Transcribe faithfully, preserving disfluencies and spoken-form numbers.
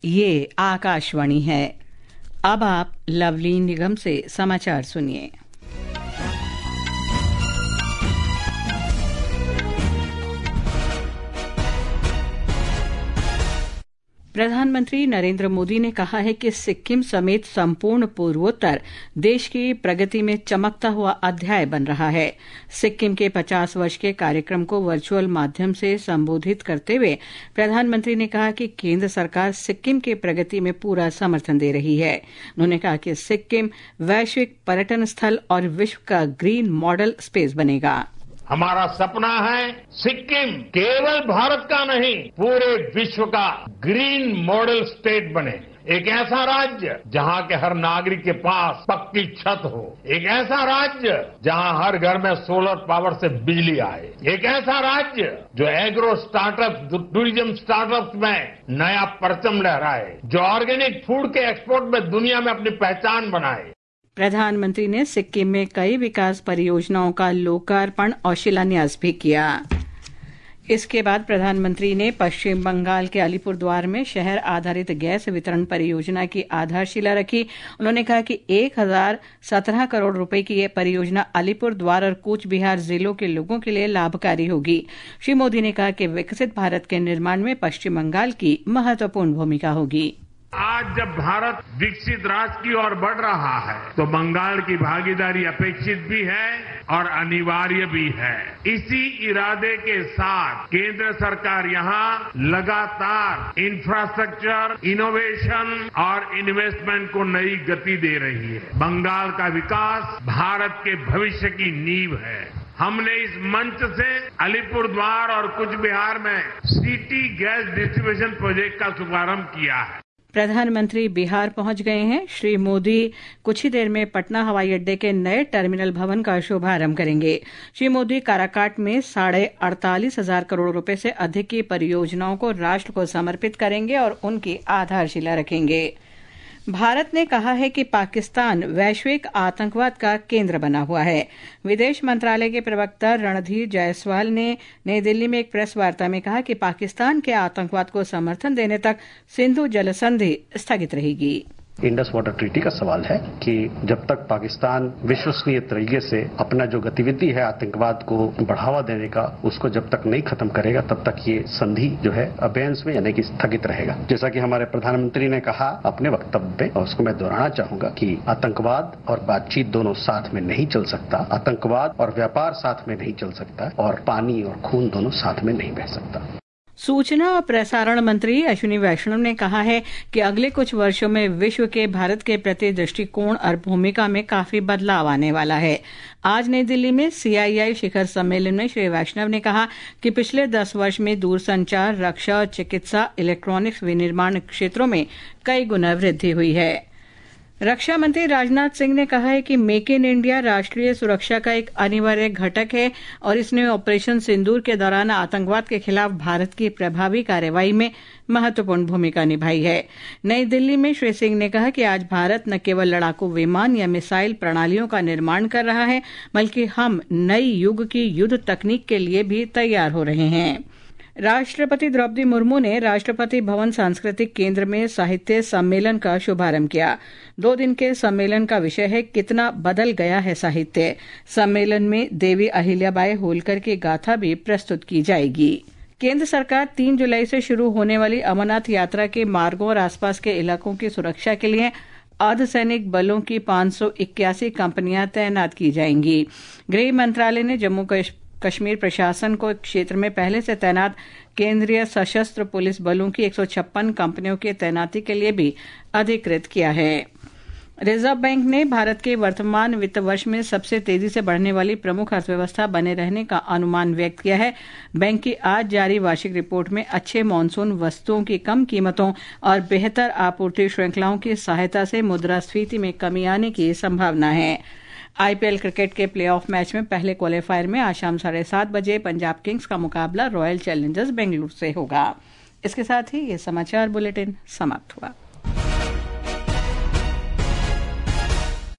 ये आकाशवाणी है। अब आप लवलीन निगम से समाचार सुनिए। प्रधानमंत्री नरेंद्र मोदी ने कहा है कि सिक्किम समेत संपूर्ण पूर्वोत्तर देश की प्रगति में चमकता हुआ अध्याय बन रहा है। सिक्किम के पचास वर्ष के कार्यक्रम को वर्चुअल माध्यम से संबोधित करते हुए प्रधानमंत्री ने कहा कि केंद्र सरकार सिक्किम की प्रगति में पूरा समर्थन दे रही है। उन्होंने कहा कि सिक्किम वैश्विक पर्यटन स्थल और विश्व का ग्रीन मॉडल स्पेस बनेगा। हमारा सपना है सिक्किम केवल भारत का नहीं, पूरे विश्व का ग्रीन मॉडल स्टेट बने। एक ऐसा राज्य जहां के हर नागरिक के पास पक्की छत हो, एक ऐसा राज्य जहां हर घर में सोलर पावर से बिजली आए, एक ऐसा राज्य जो एग्रो स्टार्टअप, टूरिज्म स्टार्टअप में नया परचम लहराए, जो ऑर्गेनिक फूड के एक्सपोर्ट में दुनिया में अपनी पहचान बनाए। प्रधानमंत्री ने सिक्किम में कई विकास परियोजनाओं का लोकार्पण और शिलान्यास भी किया। इसके बाद प्रधानमंत्री ने पश्चिम बंगाल के अलीपुरद्वार में शहर आधारित गैस वितरण परियोजना की आधारशिला रखी। उन्होंने कहा कि एक हजार सत्रह करोड़ रुपए की यह परियोजना अलीपुरद्वार और कूच बिहार जिलों के लोगों के लिए लाभकारी होगी। श्री मोदी ने कहा कि विकसित भारत के निर्माण में पश्चिम बंगाल की महत्वपूर्ण भूमिका होगी। आज जब भारत विकसित राष्ट्र की ओर बढ़ रहा है तो बंगाल की भागीदारी अपेक्षित भी है और अनिवार्य भी है। इसी इरादे के साथ केंद्र सरकार यहां लगातार इंफ्रास्ट्रक्चर, इनोवेशन और इन्वेस्टमेंट को नई गति दे रही है। बंगाल का विकास भारत के भविष्य की नींव है। हमने इस मंच से अलीपुरद्वार और कूच बिहार में सिटी गैस डिस्ट्रीब्यूशन प्रोजेक्ट का शुभारंभ किया है। प्रधानमंत्री बिहार पहुंच गए हैं। श्री मोदी कुछ ही देर में पटना हवाई अड्डे के नए टर्मिनल भवन का शुभारंभ करेंगे। श्री मोदी काराकाट में साढ़े अड़तालीस हजार करोड़ रुपए से अधिक की परियोजनाओं को राष्ट्र को समर्पित करेंगे और उनकी आधारशिला रखेंगे। भारत ने कहा है कि पाकिस्तान वैश्विक आतंकवाद का केंद्र बना हुआ है। विदेश मंत्रालय के प्रवक्ता रणधीर जायसवाल ने नई दिल्ली में एक प्रेस वार्ता में कहा कि पाकिस्तान के आतंकवाद को समर्थन देने तक सिंधु जल संधि स्थगित रहेगी। इंडस वाटर ट्रीटी का सवाल है कि जब तक पाकिस्तान विश्वसनीय तरीके से अपना जो गतिविधि है आतंकवाद को बढ़ावा देने का, उसको जब तक नहीं खत्म करेगा तब तक ये संधि जो है अबेयंस में यानी कि स्थगित रहेगा। जैसा कि हमारे प्रधानमंत्री ने कहा अपने वक्तव्य में, और उसको मैं दोहराना चाहूंगा कि आतंकवाद और बातचीत दोनों साथ में नहीं चल सकता, आतंकवाद और व्यापार साथ में नहीं चल सकता, और पानी और खून दोनों साथ में नहीं बह सकता। सूचना और प्रसारण मंत्री अश्विनी वैष्णव ने कहा है कि अगले कुछ वर्षों में विश्व के भारत के प्रति दृष्टिकोण और भूमिका में काफी बदलाव आने वाला है। आज नई दिल्ली में सीआईआई शिखर सम्मेलन में श्री वैष्णव ने कहा कि पिछले दस वर्ष में दूरसंचार, रक्षा और चिकित्सा, इलेक्ट्रॉनिक्स, विनिर्माण क्षेत्रों में कई गुना वृद्धि हुई है। रक्षा मंत्री राजनाथ सिंह ने कहा है कि मेक इन इंडिया राष्ट्रीय सुरक्षा का एक अनिवार्य घटक है और इसने ऑपरेशन सिंदूर के दौरान आतंकवाद के खिलाफ भारत की प्रभावी कार्रवाई में महत्वपूर्ण भूमिका निभाई है। नई दिल्ली में श्री सिंह ने कहा कि आज भारत न केवल लड़ाकू विमान या मिसाइल प्रणालियों का निर्माण कर रहा है, बल्कि हम नई युग की युद्ध तकनीक के लिए भी तैयार हो रहे हैं। राष्ट्रपति द्रौपदी मुर्मू ने राष्ट्रपति भवन सांस्कृतिक केंद्र में साहित्य सम्मेलन का शुभारंभ किया। दो दिन के सम्मेलन का विषय है कितना बदल गया है साहित्य। सम्मेलन में देवी अहिल्याबाई होलकर की गाथा भी प्रस्तुत की जाएगी। केंद्र सरकार तीन जुलाई से शुरू होने वाली अमरनाथ यात्रा के मार्गों और आसपास के इलाकों की सुरक्षा के लिए अर्धसैनिक बलों की पांच सौ इक्यासी कंपनियां तैनात की जाएंगी। गृह मंत्रालय ने जम्मू कश्मीर प्रशासन को क्षेत्र में पहले से तैनात केंद्रीय सशस्त्र पुलिस बलों की एक सौ छप्पन कंपनियों की तैनाती के लिए भी अधिकृत किया है। रिजर्व बैंक ने भारत के वर्तमान वित्त वर्ष में सबसे तेजी से बढ़ने वाली प्रमुख अर्थव्यवस्था बने रहने का अनुमान व्यक्त किया है। बैंक की आज जारी वार्षिक रिपोर्ट में अच्छे मॉनसून, वस्तुओं की कम कीमतों और बेहतर आपूर्ति श्रृंखलाओं की सहायता से मुद्रास्फीति में कमी आने की संभावना है। आईपीएल क्रिकेट के प्लेऑफ मैच में पहले क्वालीफायर में आज शाम साढ़े सात बजे पंजाब किंग्स का मुकाबला रॉयल चैलेंजर्स बेंगलुरु से होगा। इसके साथ ही ये समाचार बुलेटिन समाप्त हुआ।